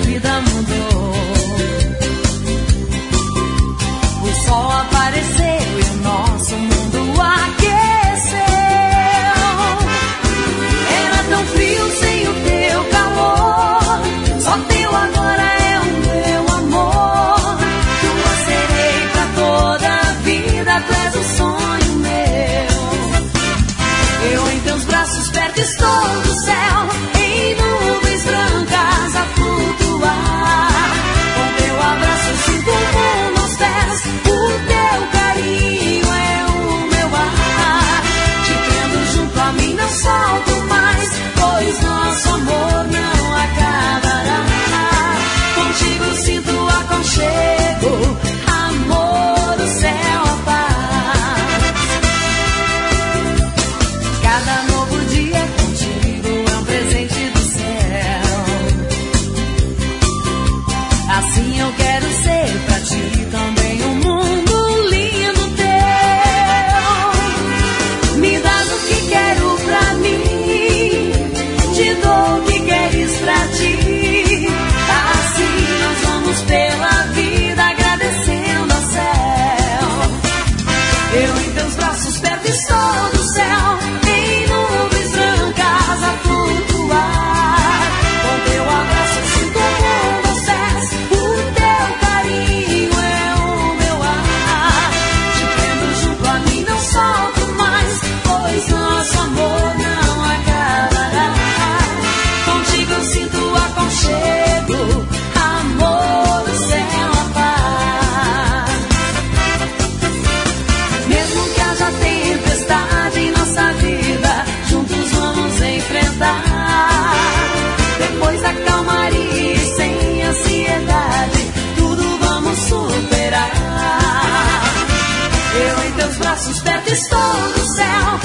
vida mudou. O sol apareceu e o nosso mundo aqueceu. Era tão frio sem o teu calor, só teu agora é o meu amor. Tua serei pra toda a vida, tu és o sonho meu. Eu em teus braços perto estou do céu, em nuvens brancas a flutuar. Com teu abraço eu sinto o mundo aos pés, o teu carinho é o meu ar. Te prendo junto a mim, não solto mais, pois nosso amor não acabará. Contigo sinto aconchego, amor, o céu, a paz. Cada novo dia contigo é um presente do céu. Assim eu quero ser pra ti também um mundo lindo teu. Me dás o que quero pra mim, te dou o que queres pra ti. Assim nós vamos pela vida agradecendo ao céu. Eu em teus braços perto estou do céu, em nuvens brancas a flutuar. Com teu abraço eu sinto o mundo aos pés, o teu carinho é o meu ar. Te prendo junto a mim, não solto mais, pois nosso amor não acabará. Contigo eu sinto aconchego, amor, o céu, a paz. Mesmo que haja tempestade em nossa vida, juntos vamos enfrentar. Depois da calmaria e sem ansiedade, tudo vamos superar. Eu em teus braços perto estou do céu,